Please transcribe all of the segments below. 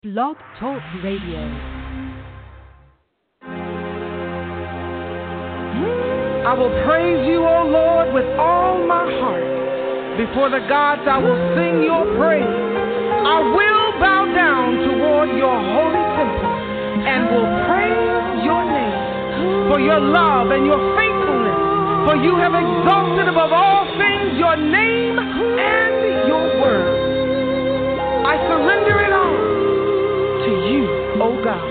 Blog Talk Radio. I will praise you, O Lord, with all my heart. Before the gods I will sing your praise. I will bow down toward your holy temple and will praise your name for your love and your faithfulness. For you have exalted above all things your name and your word. I surrender it all to you, O God.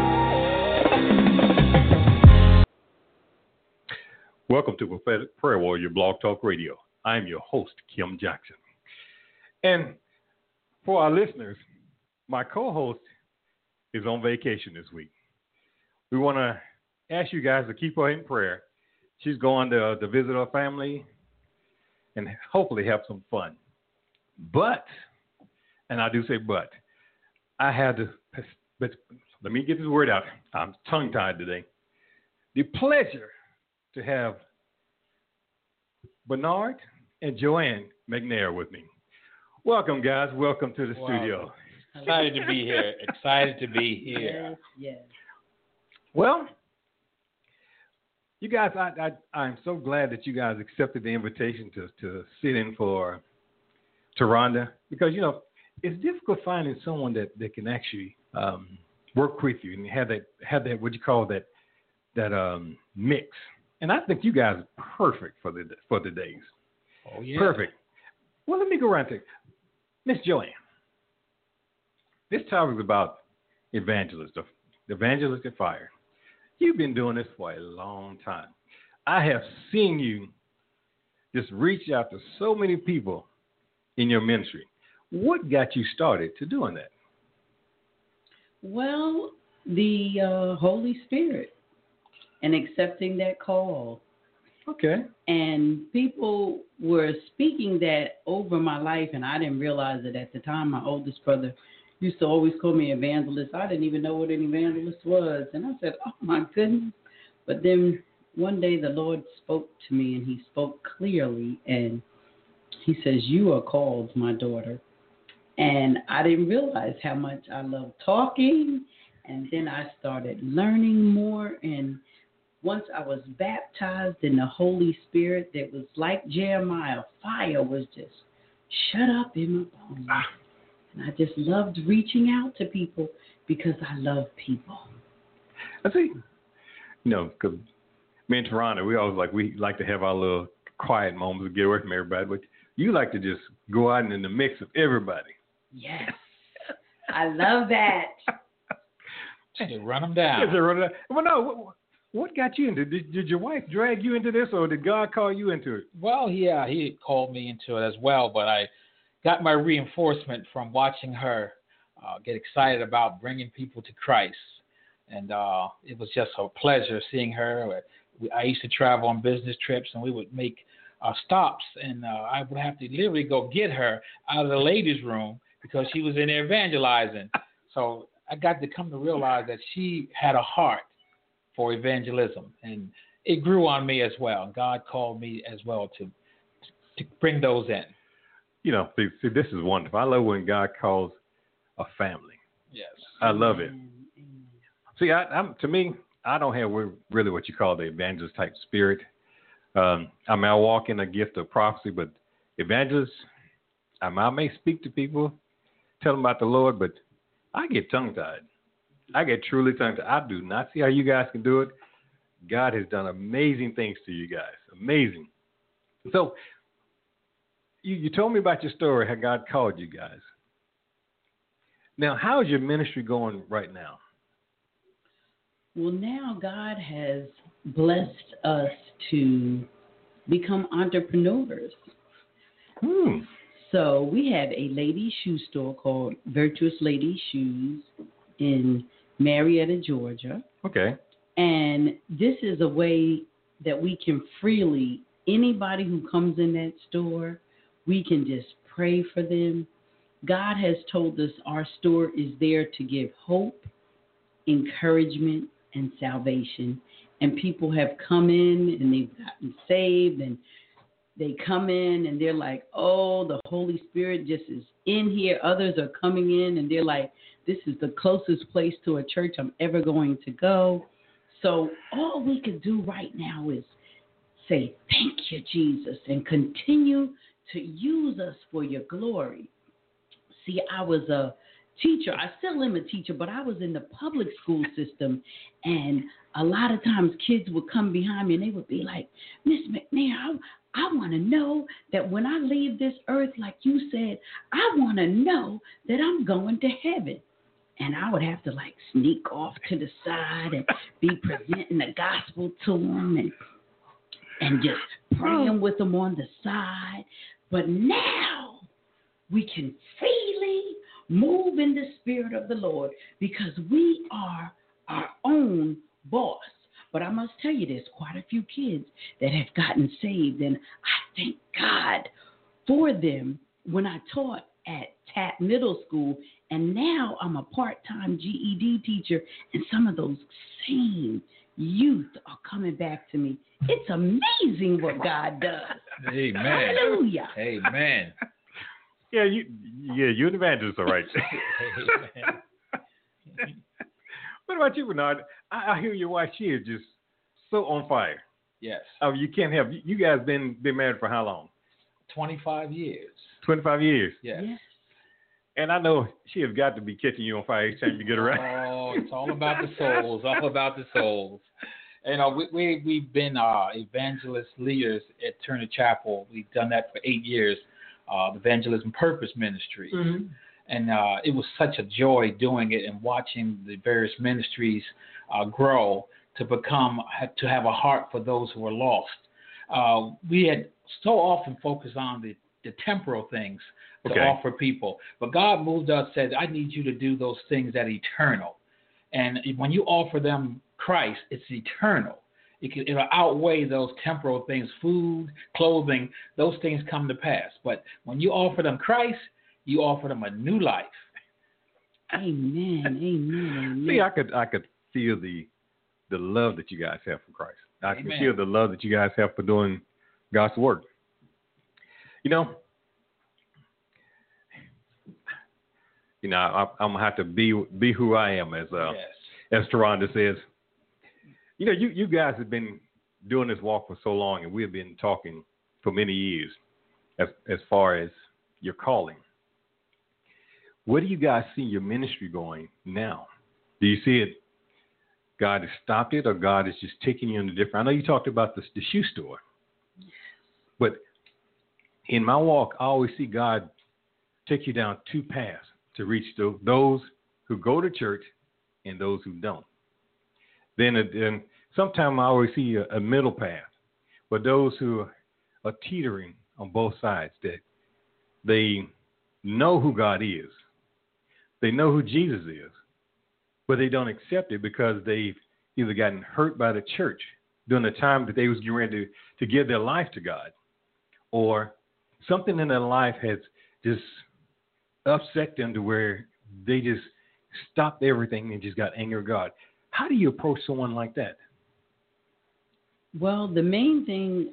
Welcome to Prophetic Prayer Warrior Blog Talk Radio. I'm your host, Kim Jackson. And for our listeners, my co-host is on vacation this week. We want to ask you guys to keep her in prayer. She's going to visit her family and hopefully have some fun. But, and I do say but, I had to, but let me get this word out. I'm tongue-tied today. The pleasure to have Bernard and Joanne McNair with me. Welcome, guys. Welcome to the studio. Excited to be here. Excited to be here. Yes. Well, you guys, I'm so glad that you guys accepted the invitation to sit in for Taronda, because, you know, it's difficult finding someone that can actually work with you and have that what you call that mix. And I think you guys are perfect for the days. Oh yeah. Perfect. Well, let me go around to Miss Joanne. This topic is about evangelism, the evangelistic fire. You've been doing this for a long time. I have seen you just reach out to so many people in your ministry. What got you started to doing that? Well, the Holy Spirit and accepting that call. Okay. And people were speaking that over my life, and I didn't realize it at the time. My oldest brother used to always call me evangelist. I didn't even know what an evangelist was. And I said, oh, my goodness. But then one day the Lord spoke to me, and he spoke clearly, and he says, you are called, my daughter. And I didn't realize how much I loved talking. And then I started learning more. And once I was baptized in the Holy Spirit, that was like Jeremiah. Fire was just shut up in my bones. And I just loved reaching out to people because I love people. I see. You know, because me and Toronto, we like to have our little quiet moments to get away from everybody. But you like to just go out and in the mix of everybody. Yes. I love that. Hey, run them down. Yes, run them down. Well, no, what got you into it? Did your wife drag you into this, or did God call you into it? Well, yeah, he called me into it as well, but I got my reinforcement from watching her get excited about bringing people to Christ. And it was just a pleasure seeing her. I used to travel on business trips, and we would make stops, and I would have to literally go get her out of the ladies' room because she was in there evangelizing. So I got to come to realize that she had a heart for evangelism, and it grew on me as well. God called me as well to bring those in. You know, see, this is wonderful. I love when God calls a family. Yes. I love it. See, to me, I don't have really what you call the evangelist type spirit. I walk in a gift of prophecy, but evangelists, I may speak to people, tell them about the Lord, but I get tongue-tied. I get truly tongue-tied. I do not see how you guys can do it. God has done amazing things to you guys. Amazing. So, you told me about your story, how God called you guys. Now, how is your ministry going right now? Well, now God has blessed us to become entrepreneurs. So we have a ladies' shoe store called Virtuous Ladies Shoes in Marietta, Georgia. Okay. And this is a way that we can freely, anybody who comes in that store, we can just pray for them. God has told us our store is there to give hope, encouragement, and salvation. And people have come in and they've gotten saved, and they come in and they're like, oh, the Holy Spirit just is in here. Others are coming in and they're like, This is the closest place to a church I'm ever going to go. So all we could do right now is say, thank you, Jesus, and continue to use us for your glory. See, I was a teacher. I still am a teacher, but I was in the public school system, and a lot of times kids would come behind me and they would be like, Miss McNair, I want to know that when I leave this earth, like you said, I want to know that I'm going to heaven. And I would have to like sneak off to the side and be presenting the gospel to them and just praying with them on the side. But now we can freely move in the Spirit of the Lord because we are our own boss. But I must tell you, there's quite a few kids that have gotten saved, and I thank God for them when I taught at Tapp Middle School, and now I'm a part-time GED teacher, and some of those same youth are coming back to me. It's amazing what God does. Amen. Hallelujah. Amen. Yeah, you're an evangelist, all right. What about you, Bernard? I hear your wife. She is just so on fire. Yes. Oh, you can't have. You guys been married for how long? 25 years. 25 years. Yes. And I know she has got to be catching you on fire each time you get around. Oh, it's all about the souls. All about the souls. You we've been evangelist leaders at Turner Chapel. We've done that for 8 years. The Evangelism Purpose Ministry. Mm-hmm. And it was such a joy doing it and watching the various ministries grow to have a heart for those who are lost. We had so often focused on the temporal things to offer people. But God moved us, said, I need you to do those things that are eternal. And when you offer them Christ, it's eternal. It'll outweigh those temporal things, food, clothing, those things come to pass. But when you offer them Christ, you offer them a new life. Amen. Amen. See, I could feel the love that you guys have for Christ. I can feel the love that you guys have for doing God's work. You know, I'm gonna have to be who I am, as Taronda says. You know, you guys have been doing this walk for so long, and we've been talking for many years as far as your calling. Where do you guys see your ministry going now? Do you see it, God has stopped it, or God is just taking you in a different? I know you talked about the shoe store, but in my walk, I always see God take you down two paths to reach those who go to church and those who don't. Then sometimes I always see a middle path, but those who are teetering on both sides, that they know who God is. They know who Jesus is, but they don't accept it because they've either gotten hurt by the church during the time that they was getting ready to give their life to God, or something in their life has just upset them to where they just stopped everything and just got angry at God. How do you approach someone like that? Well, the main thing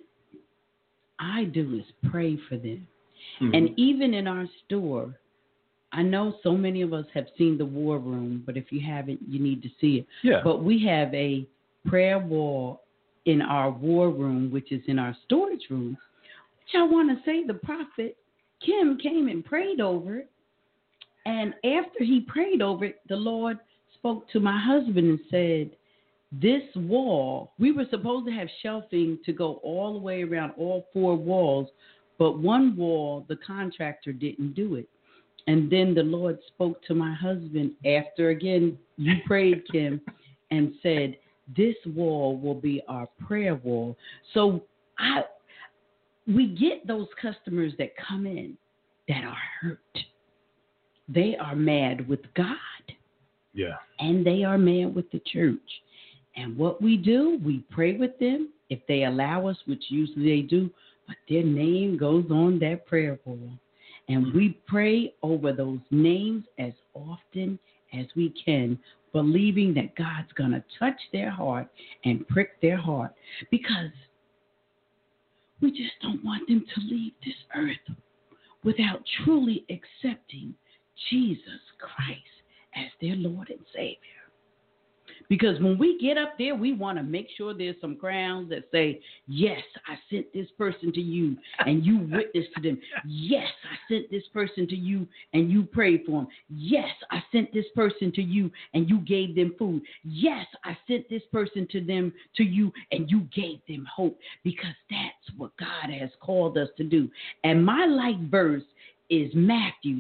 I do is pray for them. Mm-hmm. And even in our store, I know so many of us have seen the war room, but if you haven't, you need to see it. Yeah. But we have a prayer wall in our war room, which is in our storage room, which I want to say the prophet Kim came and prayed over it. And after he prayed over it, the Lord spoke to my husband and said, this wall, we were supposed to have shelving to go all the way around all four walls, but one wall, the contractor didn't do it. And then the Lord spoke to my husband after, again, you prayed, Kim, and said, this wall will be our prayer wall. So we get those customers that come in that are hurt. They are mad with God. Yeah. And they are mad with the church. And what we do, we pray with them if they allow us, which usually they do, but their name goes on that prayer wall. And we pray over those names as often as we can, believing that God's going to touch their heart and prick their heart, because we just don't want them to leave this earth without truly accepting Jesus Christ as their Lord and Savior. Because when we get up there, we want to make sure there's some crowns that say, yes, I sent this person to you and you witnessed to them. Yes, I sent this person to you and you prayed for them. Yes, I sent this person to you and you gave them food. Yes, I sent this person to you and you gave them hope, because that's what God has called us to do. And my life verse is Matthew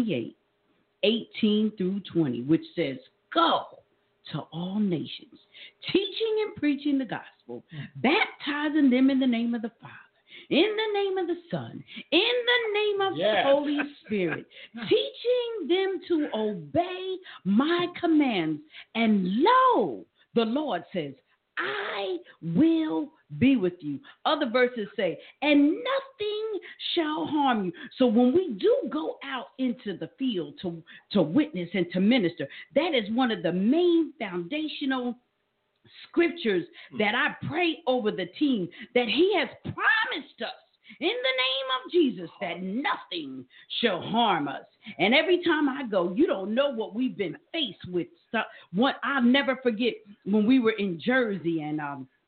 28:18-20, which says, go to all nations, teaching and preaching the gospel, baptizing them in the name of the Father, in the name of the Son, in the name of the Holy Spirit, teaching them to obey my commands. And lo, the Lord says, I will be with you. Other verses say, and nothing shall harm you. So when we do go out into the field to witness and to minister, that is one of the main foundational scriptures that I pray over the team, that he has promised us in the name of Jesus that nothing shall harm us. And every time I go, you don't know what we've been faced with. What I'll never forget when we were in Jersey, and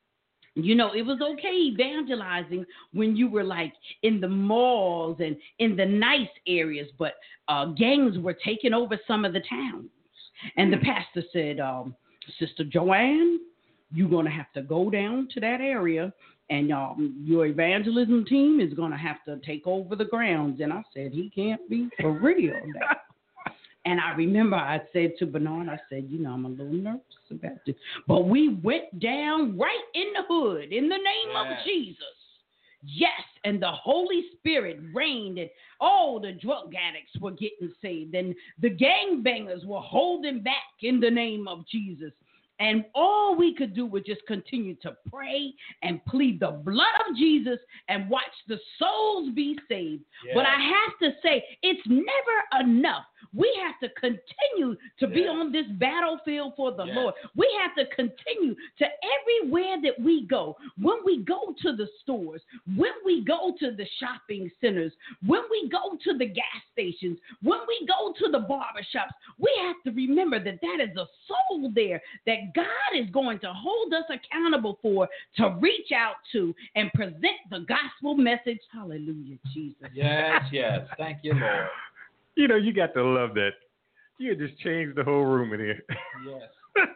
it was okay evangelizing when you were like in the malls and in the nice areas, but gangs were taking over some of the towns. And the pastor said, Sister Joanne, you're going to have to go down to that area, and your evangelism team is going to have to take over the grounds. And I said, he can't be for real now. And I remember I said to Bernard, I said, I'm a little nervous about this. But we went down right in the hood in the name of Jesus. Yes, and the Holy Spirit reigned, and all the drug addicts were getting saved, and the gangbangers were holding back in the name of Jesus. And all we could do was just continue to pray and plead the blood of Jesus and watch the souls be saved. Yeah. But I have to say, it's never enough. We have to continue to be on this battlefield for the Lord. We have to continue to everywhere that we go. When we go to the stores, when we go to the shopping centers, when we go to the gas stations, when we go to the barbershops, we have to remember that that is a soul there that God is going to hold us accountable for, to reach out to and present the gospel message. Hallelujah, Jesus. Yes. Thank you, Lord. You got to love that. You just changed the whole room in here. Yes.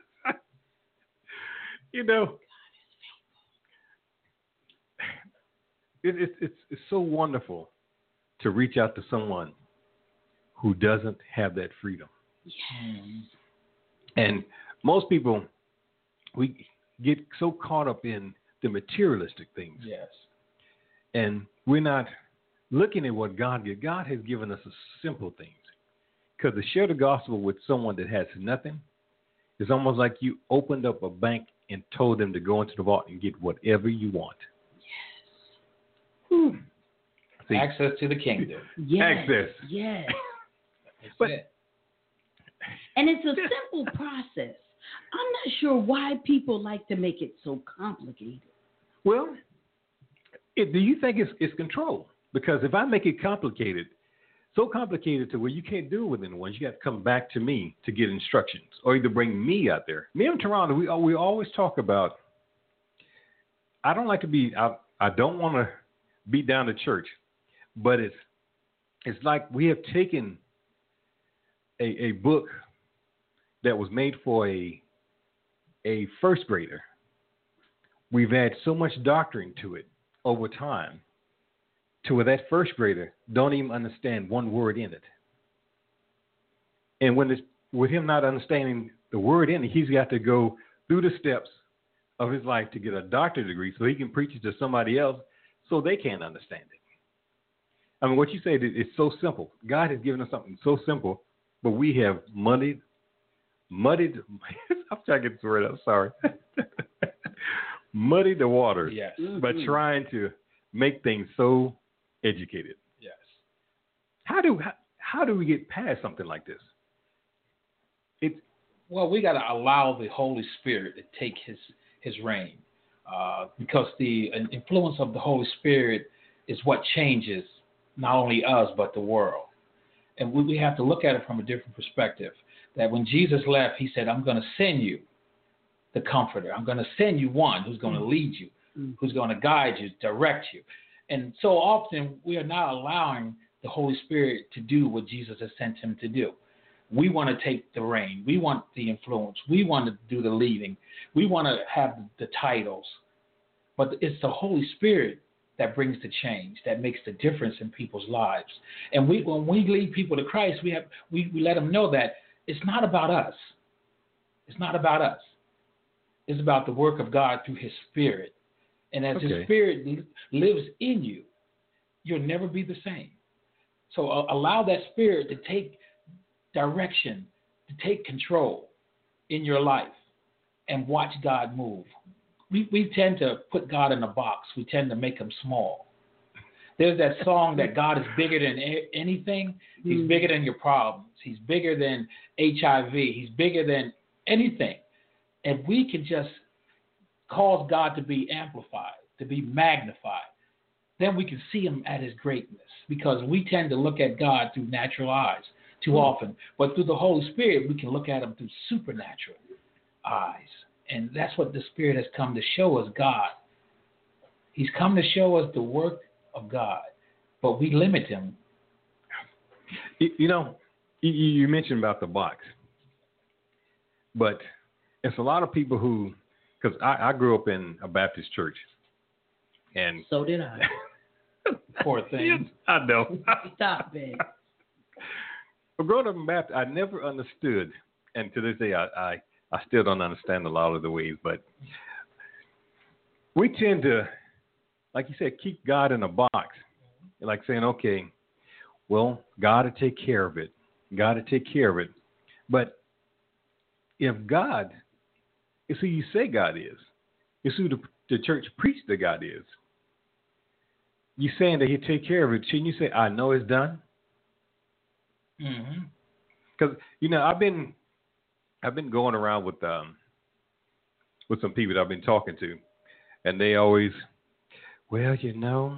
It's so wonderful to reach out to someone who doesn't have that freedom. Yes. And most people, we get so caught up in the materialistic things. Yes. And we're not looking at what God gives. God has given us simple things. Because to share the gospel with someone that has nothing is almost like you opened up a bank and told them to go into the vault and get whatever you want. Yes. See, access to the kingdom. Yes. Access. Yes. And it's a simple process. I'm not sure why people like to make it so complicated. Well, do you think it's control? Because if I make it complicated, so complicated to where you can't do it with anyone, you got to come back to me to get instructions, or either bring me out there. Me and Toronto, we always talk about, I don't like to be, I don't want to beat down the church, but it's like we have taken a book that was made for a first grader. We've had so much doctrine to it over time, to where that first grader don't even understand one word in it. And with him not understanding the word in it, he's got to go through the steps of his life to get a doctorate degree so he can preach it to somebody else so they can't understand it. I mean, what you say is so simple. God has given us something so simple, but we have muddied. I'm trying to get this word out. Sorry. Muddied the waters by trying to make things so educated. Yes. How do we get past something like this? Well, we got to allow the Holy Spirit to take his reign, because the influence of the Holy Spirit is what changes not only us but the world. And we have to look at it from a different perspective. that when Jesus left, he said, I'm going to send you the Comforter. I'm going to send you one who's going to lead you, who's going to guide you, direct you. And so often we are not allowing the Holy Spirit to do what Jesus has sent him to do. We want to take the reign. We want the influence. We want to do the leading. We want to have the titles. But it's the Holy Spirit that brings the change, that makes the difference in people's lives. And when we lead people to Christ, we let them know that it's not about us. It's not about us. It's about the work of God through his Spirit. And as his Spirit lives in you, you'll never be the same. So allow that Spirit to take direction, to take control in your life, and watch God move. We tend to put God in a box. We tend to make him small. There's that song that God is bigger than anything. He's bigger than your problems. He's bigger than HIV. He's bigger than anything. And we can just cause God to be amplified, to be magnified. Then we can see him at his greatness, because we tend to look at God through natural eyes too often. But through the Holy Spirit, we can look at him through supernatural eyes. And that's what the Spirit has come to show us, God. He's come to show us the work of God, but we limit him. You know, you mentioned about the box, but it's a lot of people who, because I grew up in a Baptist church, and so did I. Poor thing. I know. Stop it. But growing up in Baptist, I never understood, and to this day, I still don't understand a lot of the ways, but we tend to, like you said, keep God in a box. Like saying, okay, well, God will take care of it. God will take care of it. But if God is who you say God is, it's who the church preached that God is, you're saying that he'll take care of it. Shouldn't you say, I know it's done? Because, you know, I've been going around with some people that I've been talking to, and they always, well, you know,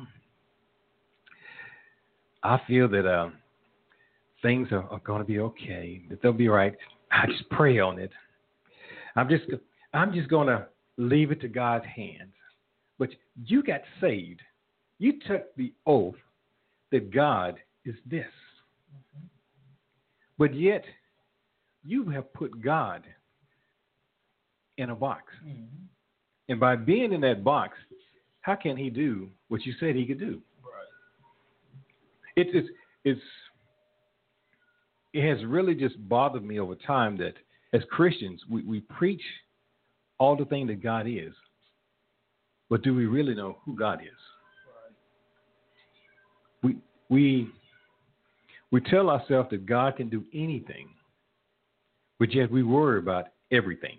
I feel that things are going to be okay, that they'll be right. I just pray on it. I'm just going to leave it to God's hands. But you got saved. You took the oath that God is this. But yet, you have put God in a box. And by being in that box, how can he do what you said he could do? Right. It has really just bothered me over time that as Christians, we preach all the things that God is. But do we really know who God is? Right. We tell ourselves that God can do anything, but yet we worry about everything.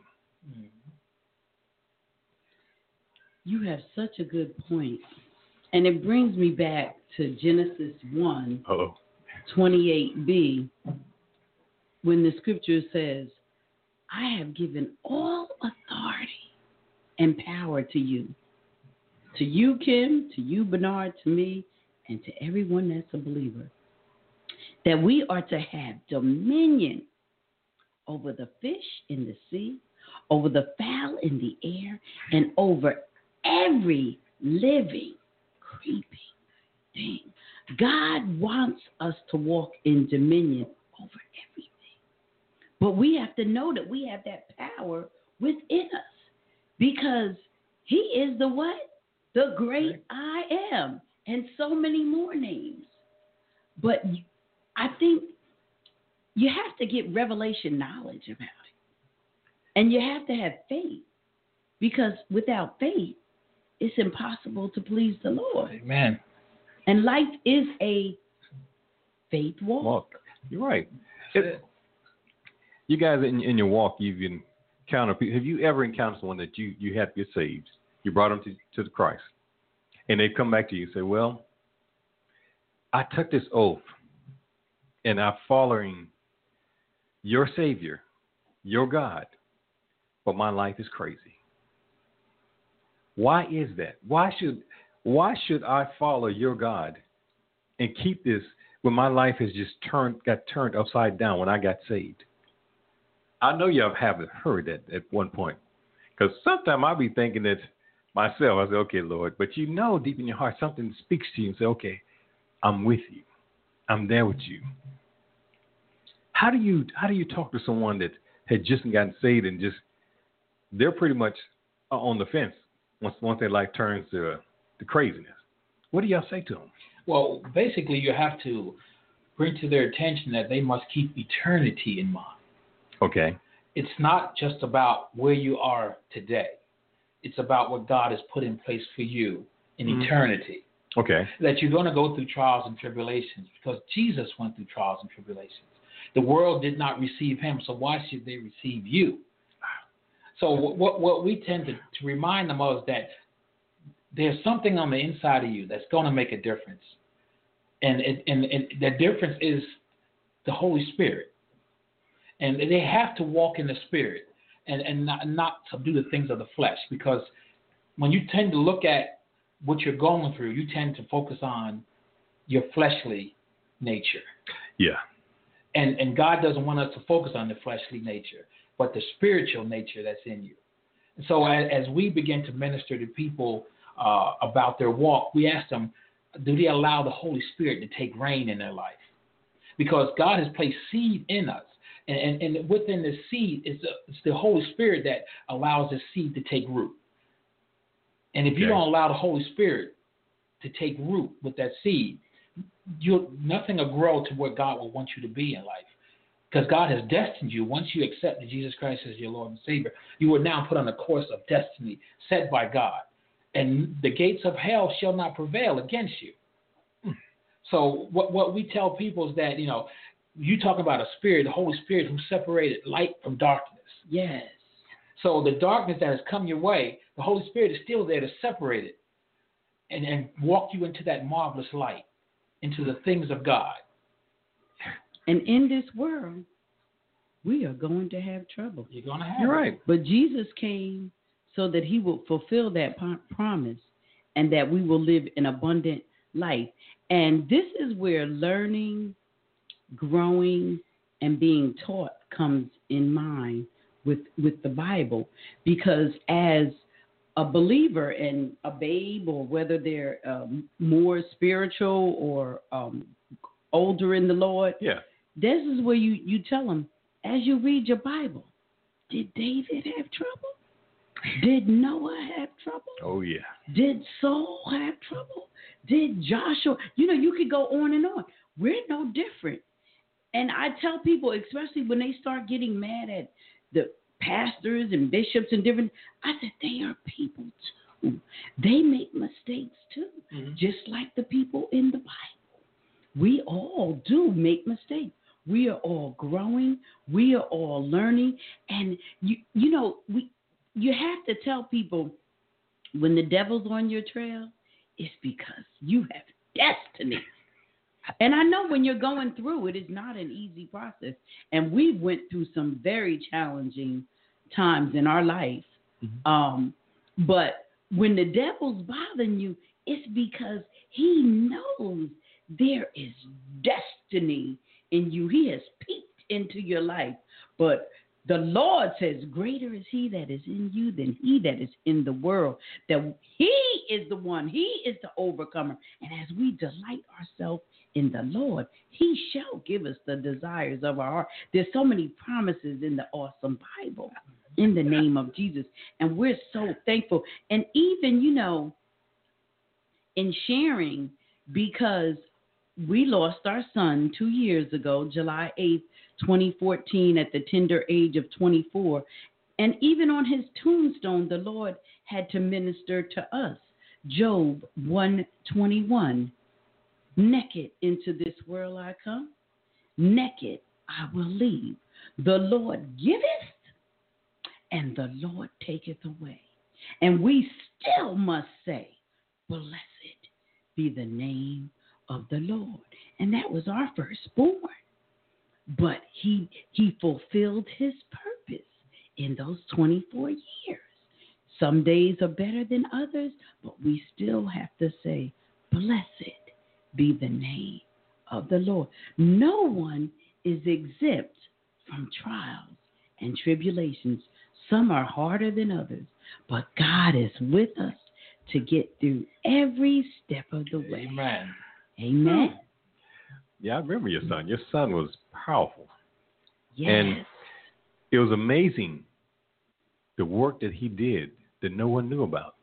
You have such a good point. And it brings me back to Genesis 1, 28b, when the scripture says, I have given all authority and power to you, Kim, to you, Bernard, to me, and to everyone that's a believer, that we are to have dominion over the fish in the sea, over the fowl in the air, and over every living, creeping thing. God wants us to walk in dominion over everything. But we have to know that we have that power within us, because he is the what? The great I am, and so many more names. But I think you have to get revelation knowledge about it. And you have to have faith, because without faith, it's impossible to please the Lord. Amen. And life is a faith walk. You're right. You guys in your walk, you've encountered people. Have you ever encountered someone that you had to get saved? You brought them to the Christ, and they come back to you and say, well, I took this oath, and I'm following your Savior, your God, but my life is crazy. Why is that? Why should I follow your God and keep this when my life has just got turned upside down when I got saved? I know y'all haven't heard that at one point. Because sometimes I'll be thinking that myself. I say, okay, Lord. But you know deep in your heart, something speaks to you and say, okay, I'm with you. I'm there with you. How do you talk to someone that had just gotten saved and just they're pretty much on the fence once their life turns to craziness? What do y'all say to them? Well, basically, you have to bring to their attention that they must keep eternity in mind. Okay. It's not just about where you are today. It's about what God has put in place for you in eternity. Okay. That you're going to go through trials and tribulations because Jesus went through trials and tribulations. The world did not receive him, so why should they receive you? So what we tend to remind them of is that there's something on the inside of you that's going to make a difference. And the difference is the Holy Spirit. And they have to walk in the Spirit and not subdue the things of the flesh, because when you tend to look at what you're going through, you tend to focus on your fleshly nature. Yeah. And God doesn't want us to focus on the fleshly nature, but the spiritual nature that's in you. And so as we begin to minister to people about their walk, we ask them, do they allow the Holy Spirit to take reign in their life? Because God has placed seed in us. And within the seed, it's the Holy Spirit that allows the seed to take root. And if you don't allow the Holy Spirit to take root with that seed, nothing will grow to where God will want you to be in life. Because God has destined you. Once you accept Jesus Christ as your Lord and Savior, you are now put on a course of destiny set by God. And the gates of hell shall not prevail against you. So what we tell people is that, you talk about a spirit, the Holy Spirit who separated light from darkness. Yes. So the darkness that has come your way, the Holy Spirit is still there to separate it and walk you into that marvelous light, into the things of God. And in this world, we are going to have trouble. You're going to have You're right. But Jesus came so that he will fulfill that promise and that we will live an abundant life. And this is where learning, growing, and being taught comes in mind with the Bible. Because as a believer and a babe, or whether they're more spiritual or older in the Lord, this is where you tell them, as you read your Bible, did David have trouble? Did Noah have trouble? Oh, yeah. Did Saul have trouble? Did Joshua? You could go on and on. We're no different. And I tell people, especially when they start getting mad at the pastors and bishops and different, I said, they are people too. They make mistakes too, just like the people in the Bible. We all do make mistakes. We are all growing. We are all learning. And, you have to tell people when the devil's on your trail, it's because you have destiny. And I know when you're going through it, it's not an easy process. And we went through some very challenging times in our life. But when the devil's bothering you, it's because he knows there is destiny in you. He has peeked into your life. But the Lord says, greater is he that is in you than he that is in the world. That he is the one. He is the overcomer. And as we delight ourselves in the Lord, he shall give us the desires of our heart. There's so many promises in the awesome Bible in the name of Jesus. And we're so thankful. And even, in sharing, because we lost our son 2 years ago, July 8th, 2014, at the tender age of 24. And even on his tombstone, the Lord had to minister to us. Job 1:21. Naked into this world I come, naked I will leave. The Lord giveth, and the Lord taketh away. And we still must say, blessed be the name of the Lord. And that was our firstborn. But he fulfilled his purpose in those 24 years. Some days are better than others, but we still have to say, blessed be the name of the Lord. No one is exempt from trials and tribulations. Some are harder than others, but God is with us to get through every step of the way. Amen. Amen. Yeah, I remember your son. Your son was powerful. Yes. And it was amazing the work that he did that no one knew about.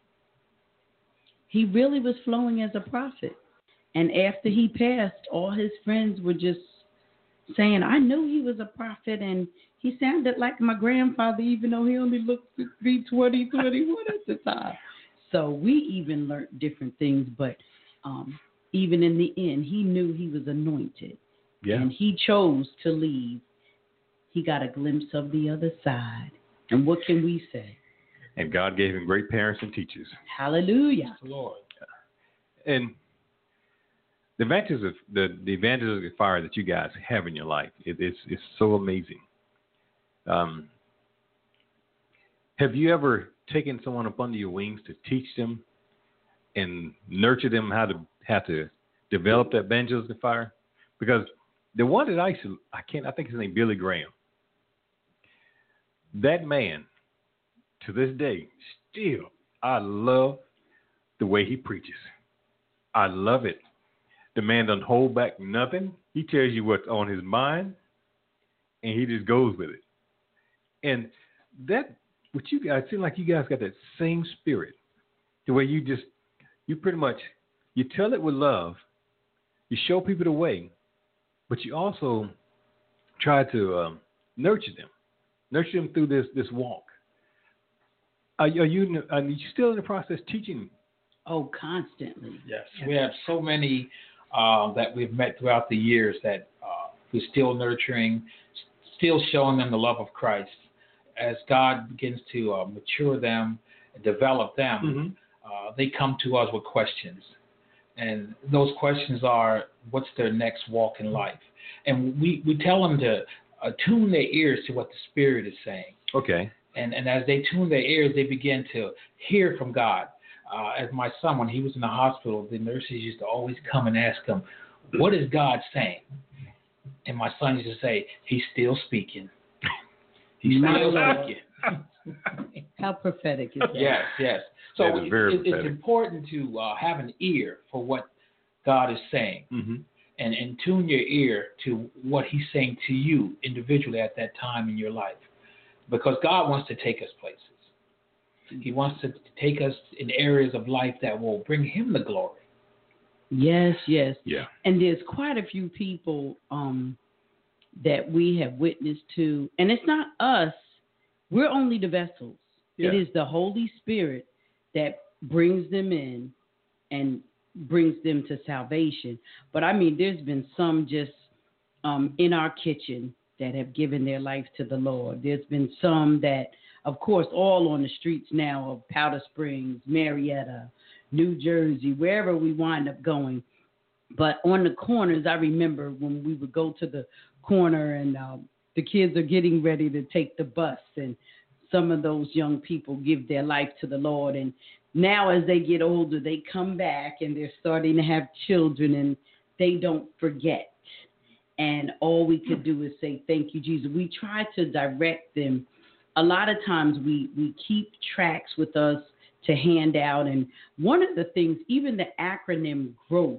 He really was flowing as a prophet. And after he passed, all his friends were just saying, I knew he was a prophet, and he sounded like my grandfather, even though he only looked to be 20, 21 at the time. So we even learned different things, but even in the end, he knew he was anointed. Yeah. And he chose to leave. He got a glimpse of the other side. And what can we say? And God gave him great parents and teachers. Hallelujah. Lord. And the evangelistic fire that you guys have in your life, it's so amazing. Have you ever taken someone up under your wings to teach them and nurture them how to develop that evangelistic fire? Because the one that I think his name Billy Graham. That man, to this day, still, I love the way he preaches. I love it. The man doesn't hold back nothing. He tells you what's on his mind, and he just goes with it. And that, what you guys, seem like you guys got that same spirit, the way you pretty much, you tell it with love, you show people the way, but you also try to nurture them through this walk. Are you still in the process teaching? Oh, constantly. Yes, we have so many that we've met throughout the years that we're still nurturing, still showing them the love of Christ. As God begins to mature them, develop them, they come to us with questions. And those questions are, what's their next walk in life? And we tell them to tune their ears to what the Spirit is saying. Okay. And as they tune their ears, they begin to hear from God. As my son, when he was in the hospital, the nurses used to always come and ask him, what is God saying? And my son used to say, he's still speaking. He's still speaking. How prophetic is that? Yes. So it's important to have an ear for what God is saying, and tune your ear to what he's saying to you individually at that time in your life. Because God wants to take us places. He wants to take us in areas of life that will bring him the glory. Yes. Yeah. And there's quite a few people that we have witnessed to. And it's not us. We're only the vessels. Yeah. It is the Holy Spirit that brings them in and brings them to salvation. But, I mean, there's been some just in our kitchen that have given their life to the Lord. There's been some that, of course, all on the streets now of Powder Springs, Marietta, New Jersey, wherever we wind up going. But on the corners, I remember when we would go to the corner and the kids are getting ready to take the bus, and some of those young people give their life to the Lord. And now as they get older, they come back and they're starting to have children, and they don't forget. And all we could do is say, thank you, Jesus. We try to direct them. A lot of times we keep tracts with us to hand out. And one of the things, even the acronym GROWTH,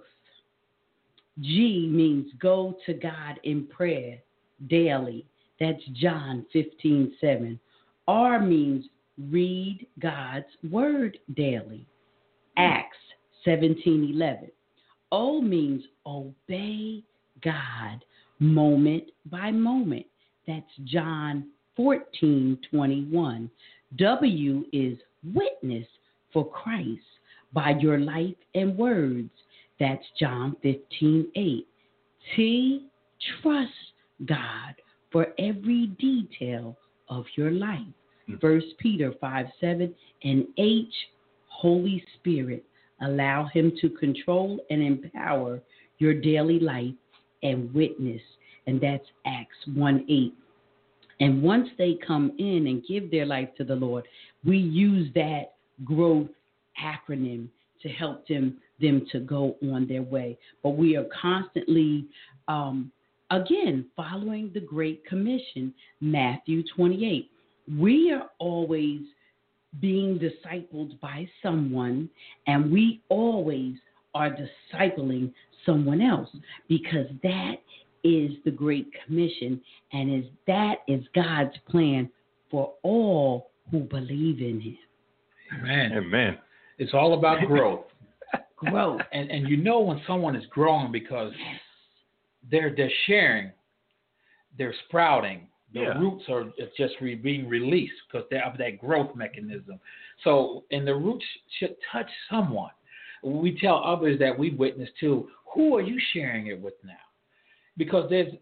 G means go to God in prayer daily. That's John 15:7. R means read God's word daily. Acts 17:11. O means obey God moment by moment. That's John 14:21. W is witness for Christ by your life and words. That's John 15:8. T, trust God for every detail of your life. 1 Peter 5:7. And H, Holy Spirit, allow him to control and empower your daily life and witness. And that's Acts 1:8. And once they come in and give their life to the Lord, we use that growth acronym to help them to go on their way. But we are constantly again, following the Great Commission, Matthew 28. We are always being discipled by someone, and we always are discipling someone else, because that is the Great Commission, and that is God's plan for all who believe in Him. Amen. It's all about growth. Growth. And you know when someone is growing because they're sharing, they're sprouting. The roots are just being released because they have that growth mechanism. So, and the roots should touch someone. We tell others that we witness to, who are you sharing it with now? Because there's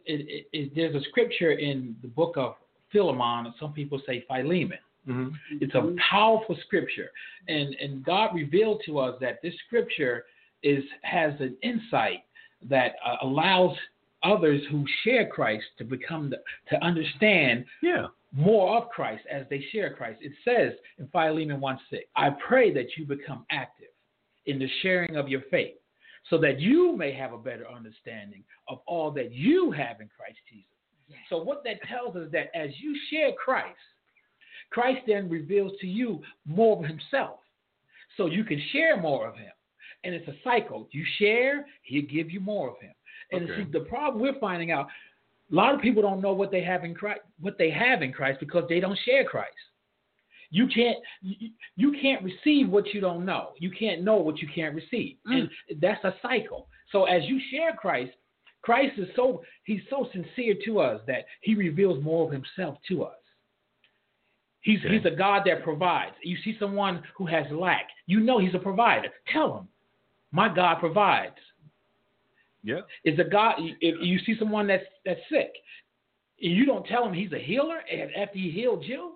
a scripture in the book of Philemon, and some people say Philemon. Mm-hmm. It's a powerful scripture. And God revealed to us that this scripture has an insight that allows others who share Christ to to understand more of Christ as they share Christ. It says in Philemon 1:6, I pray that you become active in the sharing of your faith, so that you may have a better understanding of all that you have in Christ Jesus. Yes. So what that tells us that as you share Christ then reveals to you more of himself, so you can share more of him. And it's a cycle. You share, he'll give you more of him. And see, the problem we're finding out, a lot of people don't know what they have in Christ, because they don't share Christ. You can't receive what you don't know. You can't know what you can't receive. And that's a cycle. So as you share Christ is he's so sincere to us that he reveals more of himself to us. He's a God that provides. You see someone who has lack, he's a provider. Tell him, my God provides. Yeah. It's a God. If you see someone that's sick, you don't tell him he's a healer after he healed you.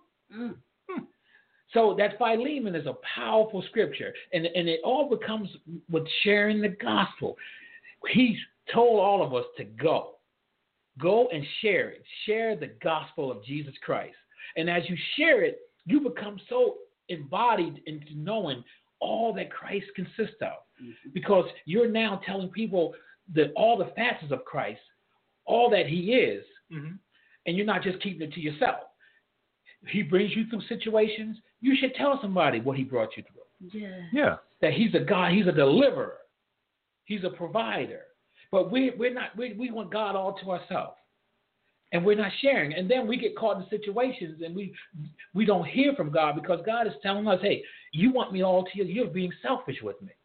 So that Philemon is a powerful scripture, and it all becomes with sharing the gospel. He told all of us to go and share it. Share the gospel of Jesus Christ. And as you share it, you become so embodied into knowing all that Christ consists of, because you're now telling people that all the facets of Christ, all that he is, and you're not just keeping it to yourself. He brings you through situations. You should tell somebody what he brought you through. Yeah. That he's a God. He's a deliverer. He's a provider. But we're not. We want God all to ourselves, and we're not sharing. And then we get caught in situations, and we don't hear from God, because God is telling us, "Hey, you want me all to you. You're being selfish with me."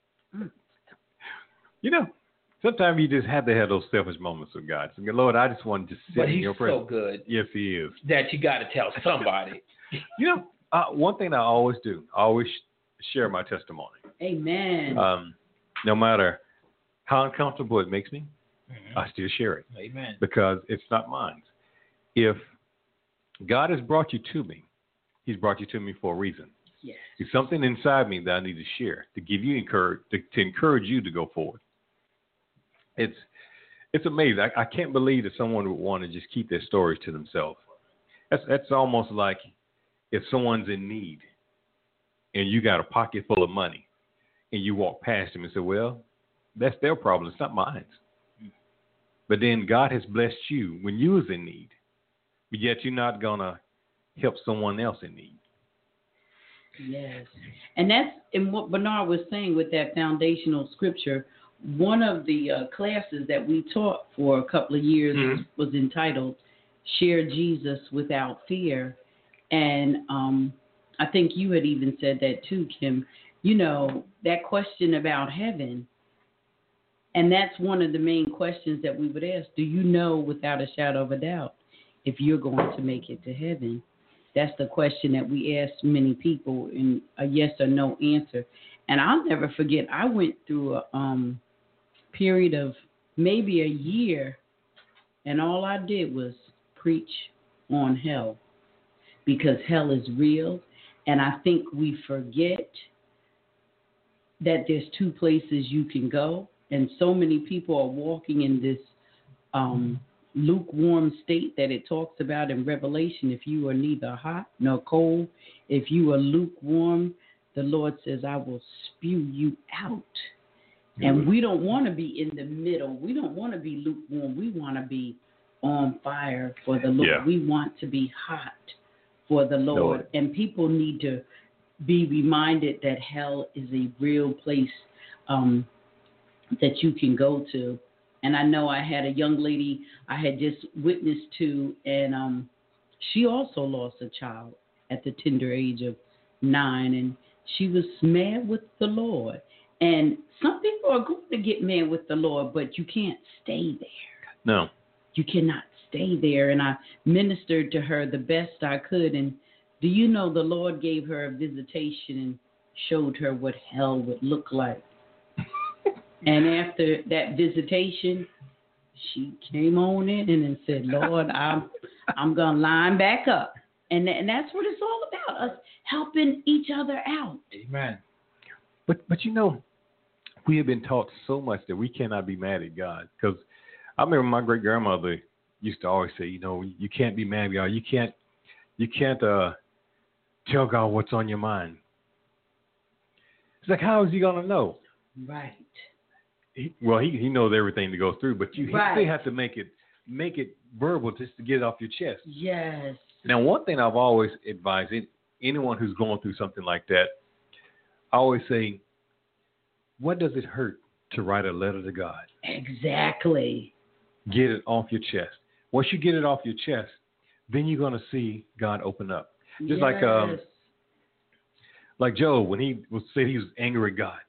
Sometimes you just have to have those selfish moments with God. So, Lord, I just want to just sit in your presence. But he's so good. Yes, he is. That you got to tell somebody. One thing I always do, I always share my testimony. Amen. No matter how uncomfortable it makes me, I still share it. Amen. Because it's not mine. If God has brought you to me, he's brought you to me for a reason. Yes. There's something inside me that I need to share, to give you to encourage you to go forward. It's amazing. I can't believe that someone would want to just keep their stories to themselves. That's almost like if someone's in need and you got a pocket full of money and you walk past them and say, well, that's their problem. It's not mine. But then God has blessed you when you was in need, but yet you're not going to help someone else in need. Yes. And that's in what Bernard was saying with that foundational scripture. One of the classes that we taught for a couple of years was entitled Share Jesus Without Fear. And I think you had even said that too, Kim. That question about heaven. And that's one of the main questions that we would ask. Do you know without a shadow of a doubt if you're going to make it to heaven? That's the question that we ask many people in a yes or no answer. And I'll never forget, I went through a period of maybe a year, and all I did was preach on hell, because hell is real. And I think we forget that there's two places you can go, and so many people are walking in this lukewarm state that it talks about in Revelation. If you are neither hot nor cold, if you are lukewarm, the Lord says, I will spew you out. And we don't want to be in the middle. We don't want to be lukewarm. We want to be on fire for the Lord. Yeah. We want to be hot for the Lord. And people need to be reminded that hell is a real place that you can go to. And I know I had a young lady I had just witnessed to, and she also lost a child at the tender age of 9, and she was mad with the Lord. And some people are going to get mad with the Lord, but you can't stay there. No. You cannot stay there. And I ministered to her the best I could. And do you know the Lord gave her a visitation and showed her what hell would look like? And after that visitation, she came on in and said, Lord, I'm going to line back up. And that's what it's all about, us helping each other out. Amen. But you know, we have been taught so much that we cannot be mad at God. Because I remember my great grandmother used to always say, you know, you can't be mad at God. You can't tell God what's on your mind. It's like, how is he gonna know? Right. He knows everything to go through, but you still have to make it verbal just to get it off your chest. Yes. Now, one thing I've always advised anyone who's going through something like that, I always say, what does it hurt to write a letter to God? Exactly. Get it off your chest. Once you get it off your chest, then you're going to see God open up. Just like Job, when he said he was angry at God.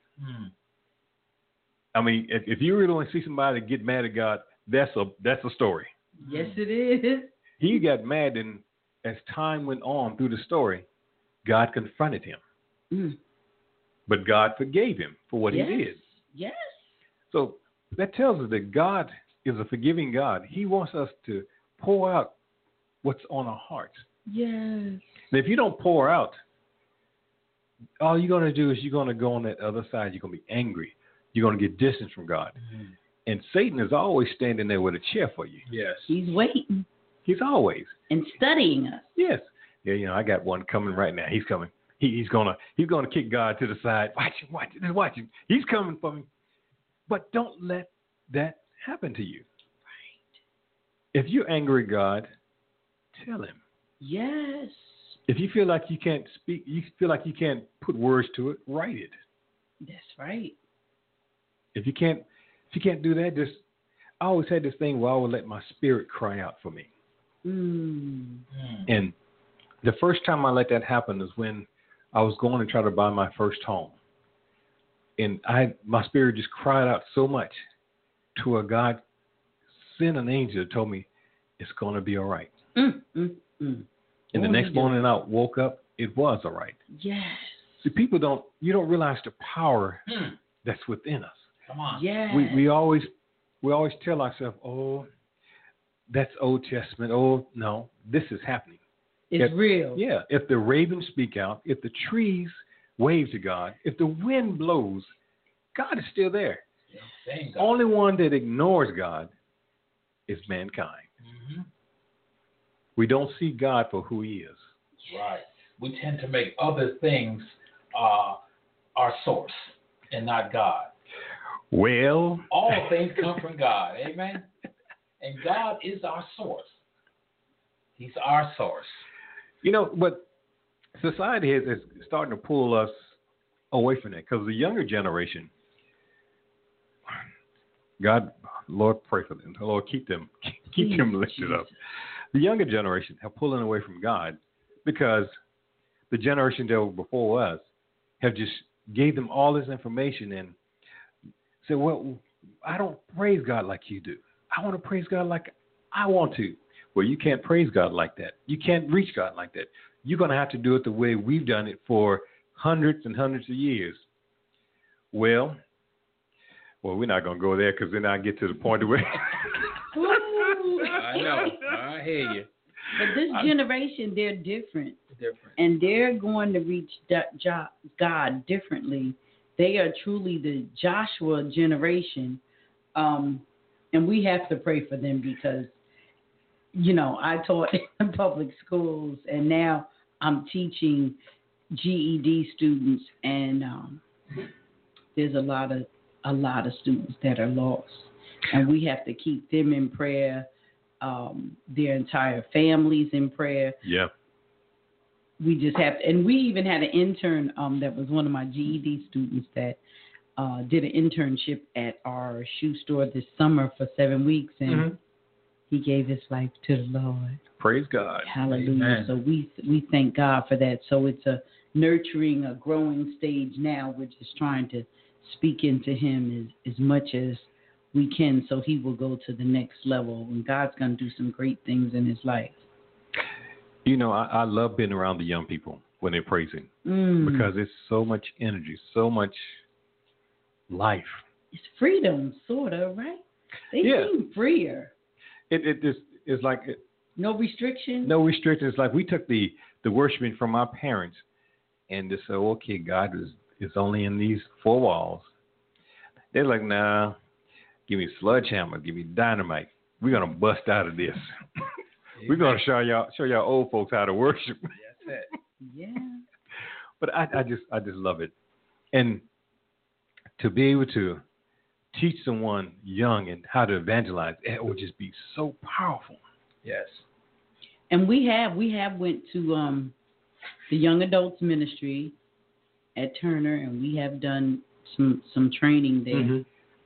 I mean, if you really want to see somebody get mad at God, that's a story. Yes, it is. He got mad, and as time went on through the story, God confronted him. But God forgave him for what he did. Yes. So that tells us that God is a forgiving God. He wants us to pour out what's on our hearts. Yes. And if you don't pour out, all you're going to do is you're going to go on that other side. You're going to be angry. You're going to get distance from God. And Satan is always standing there with a chair for you. Yes. He's waiting. He's always. And studying us. Yes. Yeah, you know, I got one coming right now. He's coming. He's gonna kick God to the side. Watch him. He's coming for me. But don't let that happen to you. Right. If you're angry at God, tell him. Yes. If you feel like you can't speak, you feel like you can't put words to it, write it. That's right. If you can't do that, I always had this thing where I would let my spirit cry out for me. And the first time I let that happen is when I was going to try to buy my first home. And my spirit just cried out so much to where God sent an angel that told me it's going to be all right. And the next morning I woke up, it was all right. Yes. See, you don't realize the power that's within us. Come on. Yes. We always tell ourselves, oh, that's Old Testament. Oh, no, this is happening. It's real. Yeah. If the ravens speak out, if the trees wave to God, if the wind blows, God is still there. Yeah, the only one that ignores God is mankind. We don't see God for who he is. Right. We tend to make other things our source and not God. Well, all things come from God. Amen. And God is our source. He's our source. You know, but society is starting to pull us away from that because the younger generation, God, Lord, pray for them. Lord, keep them lifted up. The younger generation have pulling away from God because the generation that were before us have just gave them all this information and said, well, I don't praise God like you do. I want to praise God like I want to. Well, you can't praise God like that. You can't reach God like that. You're going to have to do it the way we've done it for hundreds and hundreds of years. Well, we're not going to go there because then I get to the point where I know. I hear you. But this generation, they're different. And they're going to reach God differently. They are truly the Joshua generation. And we have to pray for them because, you know, I taught in public schools and now I'm teaching GED students, and there's a lot of a lot of students that are lost. And we have to keep them in prayer, their entire families in prayer. Yeah. We just have to, and we even had an intern that was one of my GED students that did an internship at our shoe store this summer for 7 weeks, and he gave his life to the Lord. Praise God. Hallelujah. Amen. So we thank God for that. So it's a nurturing, a growing stage now. We're just trying to speak into him as much as we can so he will go to the next level, and God's going to do some great things in his life. You know, I love being around the young people when they're praising because it's so much energy, so much life. It's freedom, sort of, right? They seem freer. It's like no restrictions. No restrictions. Like we took the worshiping from our parents and just said, okay, God is only in these four walls. They're like, nah, give me sledgehammer, give me dynamite. We're gonna bust out of this. We're gonna show y'all old folks how to worship. That's it. Yeah. But I just love it, and to be able to teach someone young and how to evangelize, it would just be so powerful. Yes. And we have went to the young adults ministry at Turner, and we have done some training there,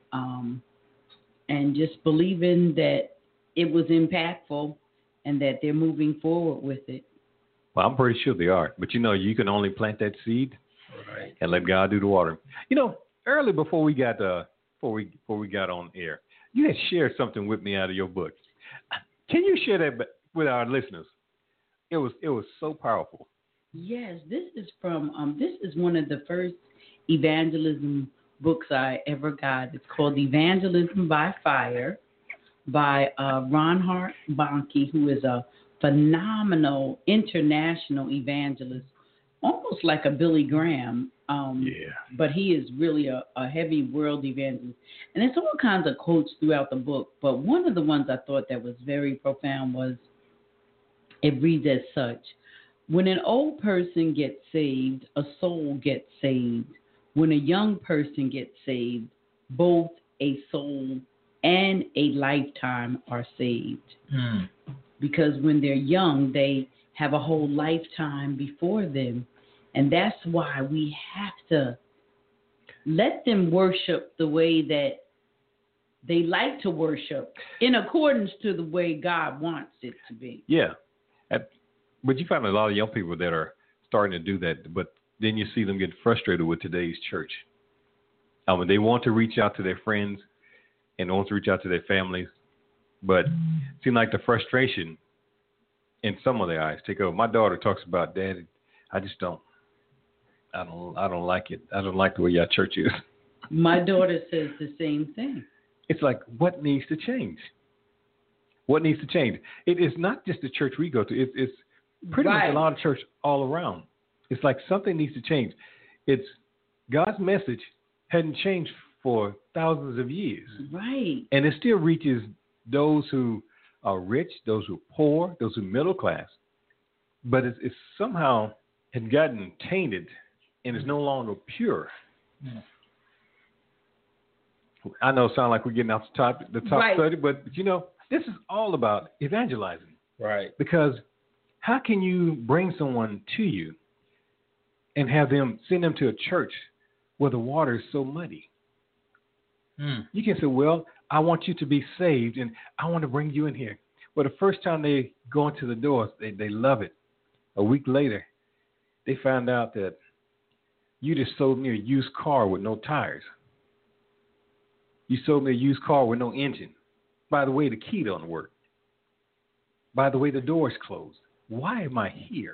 and just believing that it was impactful and that they're moving forward with it. Well, I'm pretty sure they are, but you can only plant that seed, right, and let God do the watering. Early before we got before we got on air, you had shared something with me out of your book. Can you share that with our listeners? It was so powerful. Yes, this is from this is one of the first evangelism books I ever got. It's called Evangelism by Fire by Reinhard Bonnke, who is a phenomenal international evangelist, almost like a Billy Graham. But he is really a heavy world evangelist. And there's all kinds of quotes throughout the book. But one of the ones I thought that was very profound was, it reads as such: when an old person gets saved, a soul gets saved. When a young person gets saved, both a soul and a lifetime are saved. Because when they're young, they have a whole lifetime before them. And that's why we have to let them worship the way that they like to worship, in accordance to the way God wants it to be. Yeah. But you find a lot of young people that are starting to do that, but then you see them get frustrated with today's church. They want to reach out to their friends and want to reach out to their families, but it seems like the frustration in some of their eyes take over. My daughter talks about, Daddy, I don't like it. I don't like the way your church is. My daughter says the same thing. It's like, what needs to change? What needs to change? It is not just the church we go to. It's pretty much a lot of church all around. It's like something needs to change. It's God's message hadn't changed for thousands of years. Right. And it still reaches those who are rich, those who are poor, those who are middle class. But it's somehow had gotten tainted and is no longer pure. I know it sounds like we're getting off the top study, but this is all about evangelizing. Right. Because how can you bring someone to you and send them to a church where the water is so muddy? You can say, well, I want you to be saved and I want to bring you in here. Well, the first time they go into the doors, they love it. A week later, they find out that you just sold me a used car with no tires. You sold me a used car with no engine. By the way, the key don't work. By the way, the door's closed. Why am I here?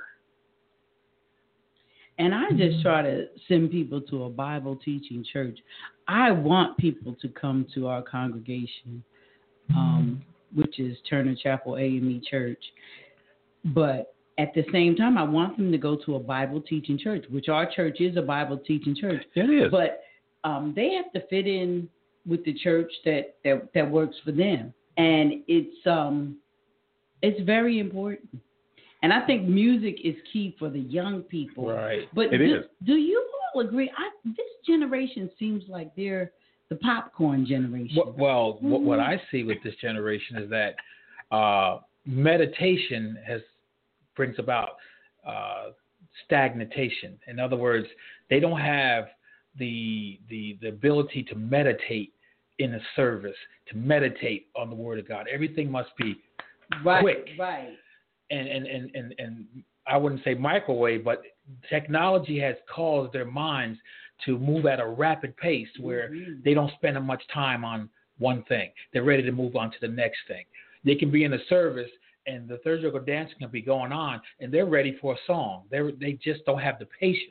And I just try to send people to a Bible teaching church. I want people to come to our congregation, which is Turner Chapel AME Church. But at the same time, I want them to go to a Bible teaching church, which our church is a Bible teaching church. It is. But they have to fit in with the church that works for them. And it's very important. And I think music is key for the young people. Right. But it is. Do you all agree? This generation seems like they're the popcorn generation. Well, what I see with this generation is that meditation brings about stagnation. In other words, they don't have the ability to meditate in a service, to meditate on the Word of God. Everything must be quick. Right. And I wouldn't say microwave, but technology has caused their minds to move at a rapid pace where they don't spend much time on one thing. They're ready to move on to the next thing. They can be in a service and the third circle dancing can be going on and they're ready for a song. They just don't have the patience.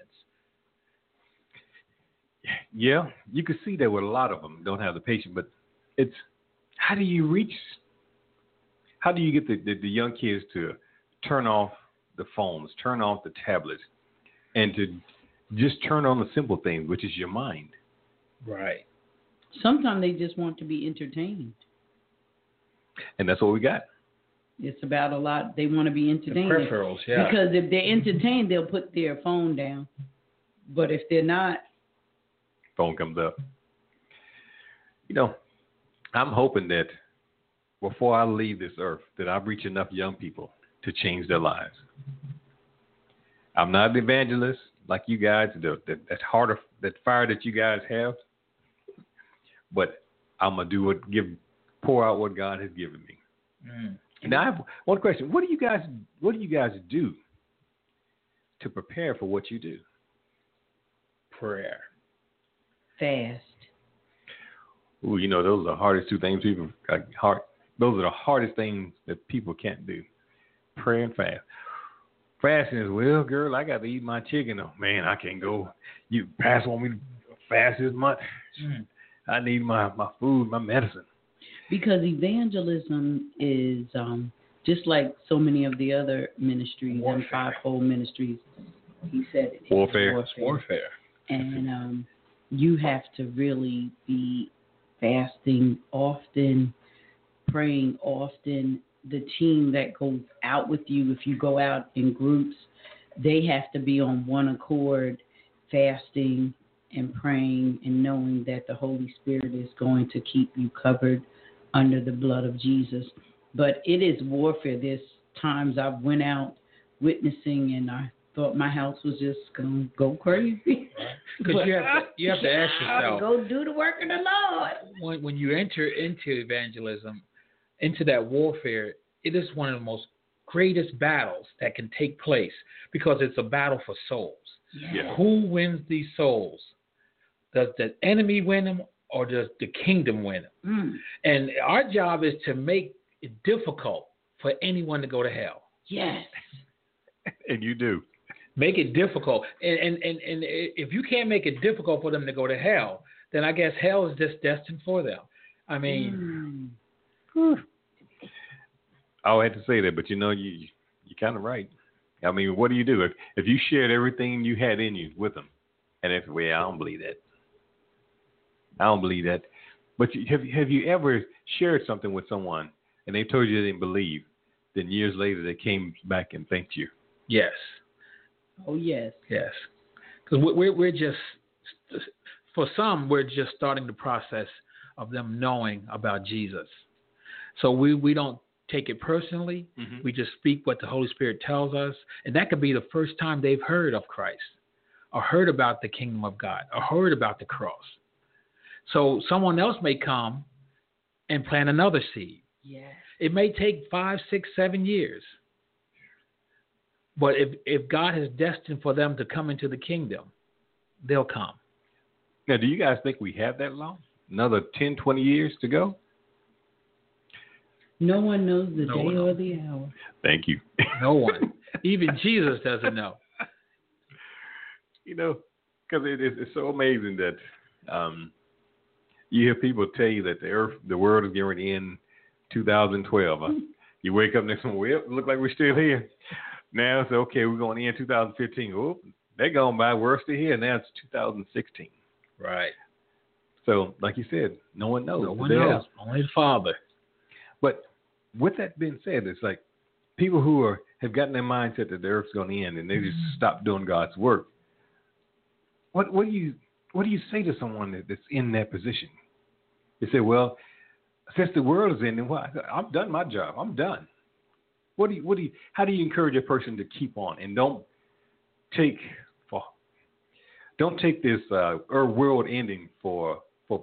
Yeah, you can see that with a lot of them don't have the patience, but it's how do you get the young kids to turn off the phones, turn off the tablets, and to just turn on the simple things, which is your mind. Right. Sometimes they just want to be entertained. And that's what we got. It's about a lot. They want to be entertained. The peripherals, yeah. Because if they're entertained, they'll put their phone down. But if they're not, phone comes up. You know, I'm hoping that before I leave this earth, that I reach enough young people to change their lives. I'm not an evangelist like you guys, that fire that you guys have, but I'm gonna pour out what God has given me. Now I have one question: What do you guys do to prepare for what you do? Prayer. Fast. Ooh, you know, those are the hardest two things people those are the hardest things that people can't do. Prayer and fast. Fasting is, well, girl, I got to eat my chicken. Oh, man, I can't go. You pastor want me to fast this much. I need my food, my medicine. Because evangelism is just like so many of the other ministries and fivefold ministries. He said it. Warfare. And you have to really be fasting often, praying often. The team that goes out with you, if you go out in groups, they have to be on one accord, fasting and praying and knowing that the Holy Spirit is going to keep you covered under the blood of Jesus. But it is warfare. There's times I've went out witnessing and I thought my house was just going to go crazy. Because you have to ask yourself. Go do the work of the Lord. When you enter into evangelism, into that warfare, it is one of the most greatest battles that can take place because it's a battle for souls. Yeah. Who wins these souls? Does the enemy win them or does the kingdom win them? And our job is to make it difficult for anyone to go to hell. Yes. And you do. Make it difficult. And if you can't make it difficult for them to go to hell, then I guess hell is just destined for them. I mean... I had to say that, but you know, you're kind of right. I mean, what do you do if you shared everything you had in you with them? And I don't believe that. I don't believe that. But have you ever shared something with someone and they told you they didn't believe? Then years later they came back and thanked you. Yes. Oh yes. Yes. Because we're just, for some, we're just starting the process of them knowing about Jesus. So we don't take it personally. Mm-hmm. We just speak what the Holy Spirit tells us. And that could be the first time they've heard of Christ or heard about the kingdom of God or heard about the cross. So someone else may come and plant another seed. Yes. It may take 5, 6, 7 years. But if God has destined for them to come into the kingdom, they'll come. Now, do you guys think we have that long? Another 10, 20 years to go? No one knows the day or the hour. Thank you. No one. Even Jesus doesn't know. You know, because it's so amazing that you hear people tell you that the world is getting ready to end 2012. You wake up next morning, well, it looks like we're still here. Now it's okay, we're going to end 2015. Oh, they're going by, we're still here. Now it's 2016. Right. So, like you said, no one knows. No one knows. Only the Father. But with that being said, it's like people who have gotten their mindset that the earth's going to end and they just stop doing God's work. What do you say to someone that's in that position? They say, well, since the world is ending, well, I've done my job. I'm done. How do you encourage a person to keep on and don't take this world ending for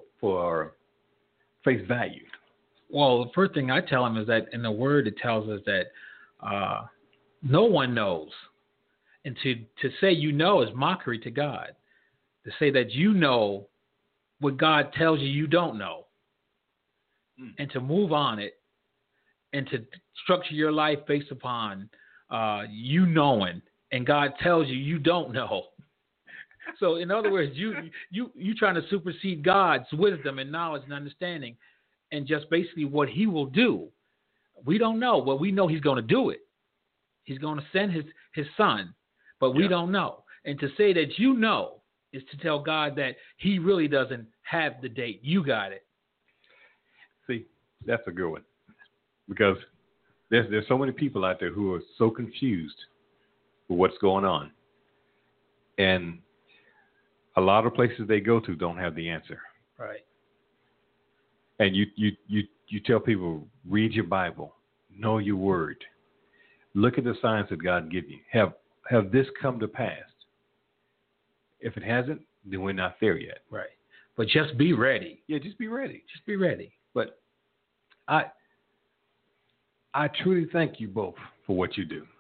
face value? Well, the first thing I tell them is that in the Word it tells us that no one knows, and to say you know is mockery to God. To say that you know what God tells you don't know, and to move on it, and to structure your life based upon you knowing, and God tells you don't know. So, in other words, you trying to supersede God's wisdom and knowledge and understanding, and just basically what He will do. We don't know, but we know He's going to do it. He's going to send His Son, but we don't know. And to say that you know is to tell God that He really doesn't have the date. You got it. See, that's a good one, because there's so many people out there who are so confused with what's going on, and a lot of places they go to don't have the answer. Right. And you tell people, read your Bible, know your Word, look at the signs that God give you. Have this come to pass? If it hasn't, then we're not there yet. Right. But just be ready. Yeah, just be ready. Just be ready. But I truly thank you both for what you do.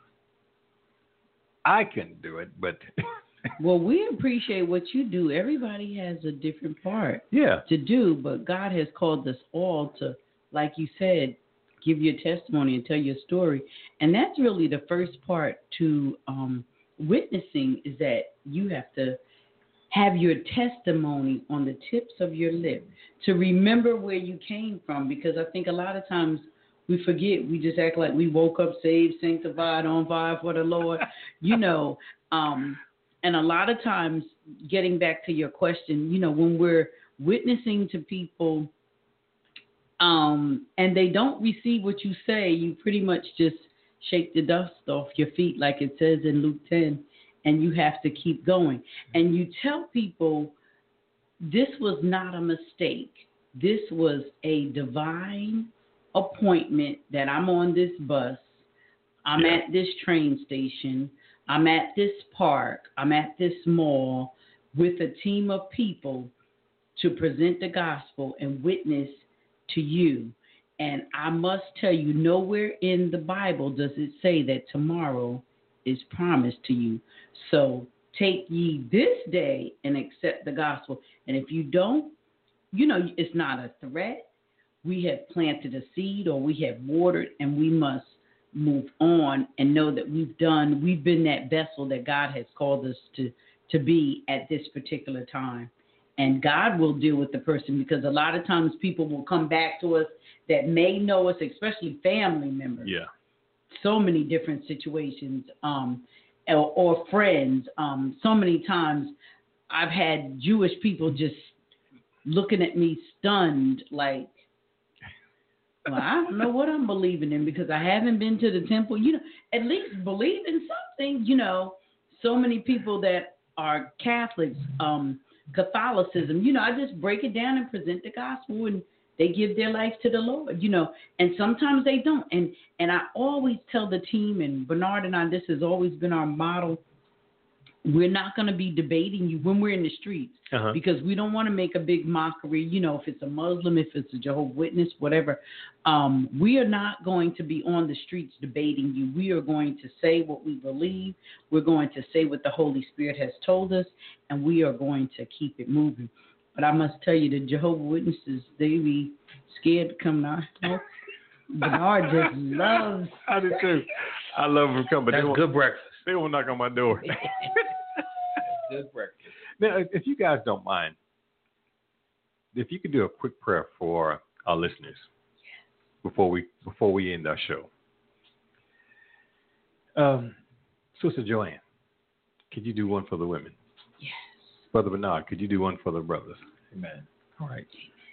I couldn't do it, but well, we appreciate what you do. Everybody has a different part to do, but God has called us all to, like you said, give your testimony and tell your story. And that's really the first part to witnessing, is that you have to have your testimony on the tips of your lip to remember where you came from, because I think a lot of times we forget. We just act like we woke up saved, sanctified, on fire for the Lord, and a lot of times, getting back to your question, when we're witnessing to people and they don't receive what you say, you pretty much just shake the dust off your feet, like it says in Luke 10, and you have to keep going. And you tell people this was not a mistake. This was a divine appointment, that I'm on this bus, I'm at this train station, I'm at this park, I'm at this mall with a team of people to present the gospel and witness to you. And I must tell you, nowhere in the Bible does it say that tomorrow is promised to you. So take ye this day and accept the gospel. And if you don't, it's not a threat. We have planted a seed, or we have watered, and we must move on and know that we've been that vessel that God has called us to be at this particular time. And God will deal with the person, because a lot of times people will come back to us that may know us, especially family members. Yeah. So many different situations, or friends. So many times I've had Jewish people just looking at me stunned, like, well, I don't know what I'm believing in, because I haven't been to the temple. At least believe in something. So many people that are Catholics, Catholicism, I just break it down and present the gospel, and they give their life to the Lord, and sometimes they don't. And I always tell the team, and Bernard and I, this has always been our model. We're not going to be debating you when we're in the streets, because we don't want to make a big mockery. If it's a Muslim, if it's a Jehovah's Witness, whatever. We are not going to be on the streets debating you. We are going to say what we believe. We're going to say what the Holy Spirit has told us, and we are going to keep it moving. But I must tell you, the Jehovah's Witnesses, they be scared to come out. Bernard just loves. I do too. I love them coming. That's good breakfast. They won't knock on my door. Good breakfast. Now, if you guys don't mind, if you could do a quick prayer for our listeners before we end our show. Sister Joanne, could you do one for the women? Yes. Brother Bernard, could you do one for the brothers? Amen. All right.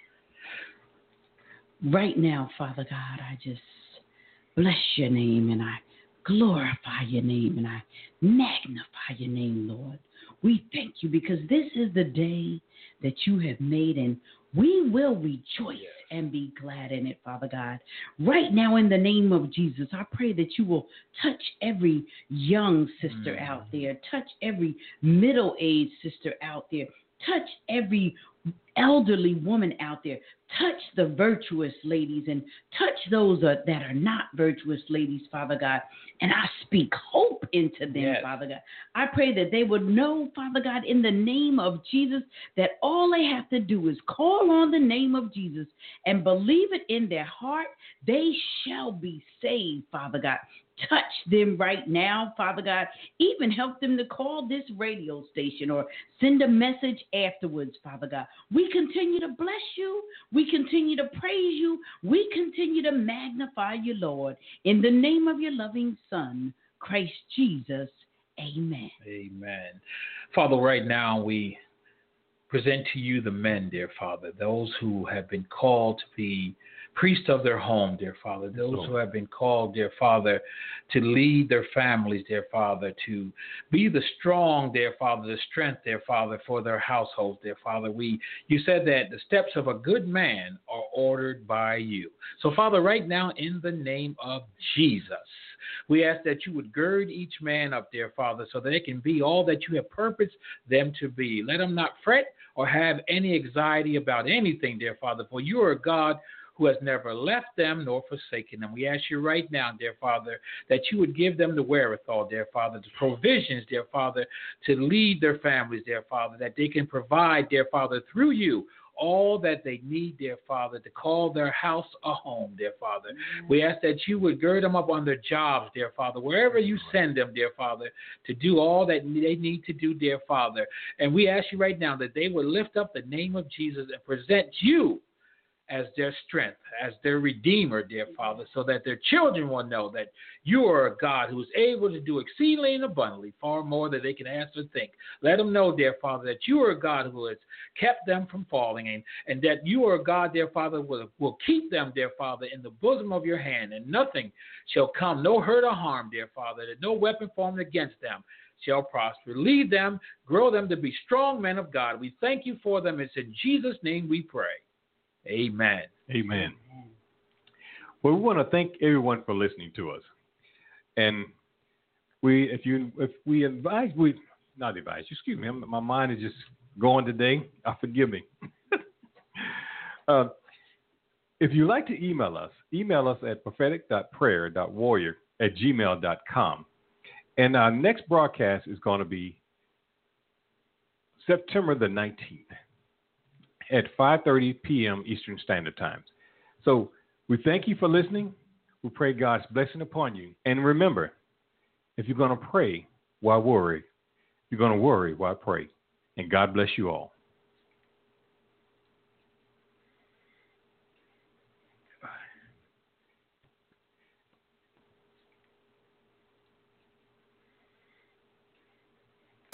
Right now, Father God, I just bless your name, and I glorify your name, and I magnify your name, Lord. We thank you, because this is the day that you have made, and we will rejoice and be glad in it, Father God. Right now, in the name of Jesus, I pray that you will touch every young sister out there, touch every middle-aged sister out there, touch every elderly woman out there, touch the virtuous ladies and touch those that are not virtuous ladies, Father God. And I speak hope into them, Father God. I pray that they would know, Father God, in the name of Jesus, that all they have to do is call on the name of Jesus and believe it in their heart. They shall be saved, Father God. Touch them right now, Father God. Even help them to call this radio station or send a message afterwards, Father God. We continue to bless you. We continue to praise you. We continue to magnify you, Lord. In the name of your loving Son, Christ Jesus, amen. Amen. Father, right now we present to you the men, dear Father, those who have been called to be priests of their home, dear Father, those who have been called, dear Father, to lead their families, dear Father, to be the strong, dear Father, the strength, dear Father, for their households, dear Father. You said that the steps of a good man are ordered by you. So, Father, right now, in the name of Jesus, we ask that you would gird each man up, dear Father, so that they can be all that you have purposed them to be. Let them not fret or have any anxiety about anything, dear Father, for you are a God who has never left them nor forsaken them. We ask you right now, dear Father, that you would give them the wherewithal, dear Father, the provisions, dear Father, to lead their families, dear Father, that they can provide, dear Father, through you, all that they need, dear Father, to call their house a home, dear Father. We ask that you would gird them up on their jobs, dear Father, wherever you send them, dear Father, to do all that they need to do, dear Father. And we ask you right now that they would lift up the name of Jesus and present you as their strength, as their Redeemer, dear Father, so that their children will know that you are a God who is able to do exceedingly and abundantly, far more than they can ask or think. Let them know, dear Father, that you are a God who has kept them from falling, and that you are a God, dear Father, will keep them, dear Father, in the bosom of your hand, and nothing shall come, no hurt or harm, dear Father, that no weapon formed against them shall prosper. Lead them, grow them to be strong men of God. We thank you for them. It's in Jesus' name we pray. Amen. Amen. Well, we want to thank everyone for listening to us. And my mind is just going today. Forgive me. If you'd like to email us at prophetic.prayer.warrior@gmail.com. And our next broadcast is going to be September the 19th. At 5:30 p.m. Eastern Standard Time. So we thank you for listening. We pray God's blessing upon you. And remember, if you're going to pray, why worry? If you're going to worry, why pray? And God bless you all.